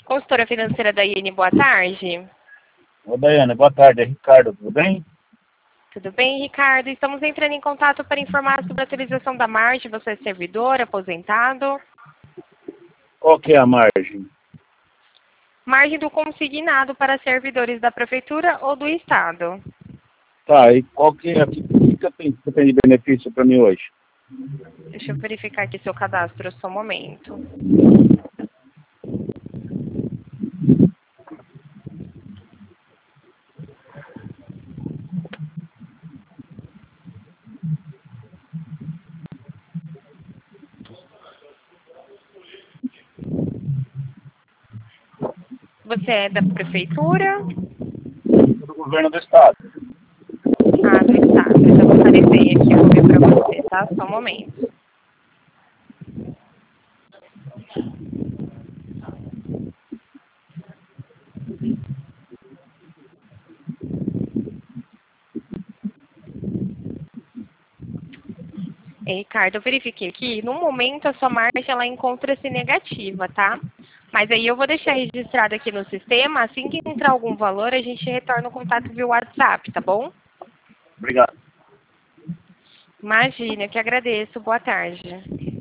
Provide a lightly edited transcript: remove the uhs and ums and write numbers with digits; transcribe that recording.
Consultora financeira da IN, boa tarde. Ô, Daiane, boa tarde. É Ricardo, tudo bem? Tudo bem, Ricardo? Estamos entrando em contato para informar sobre a atualização da margem. Você é servidor, aposentado? Qual que é a margem? Margem do consignado para servidores da Prefeitura ou do Estado? Tá, e qual que é, você tem de benefício para mim hoje? Deixa eu verificar aqui seu cadastro, só um momento. Você é da Prefeitura? Do governo do estado. Ah, do Estado. Então, vou aparecer aqui, eu vou ver para você, tá? Só um momento. Ricardo, eu verifiquei aqui, no momento a sua margem ela encontra-se negativa, tá? Mas aí eu vou deixar registrado aqui no sistema, assim que entrar algum valor, a gente retorna o contato via WhatsApp, tá bom? Obrigado. Imagina, eu que agradeço. Boa tarde.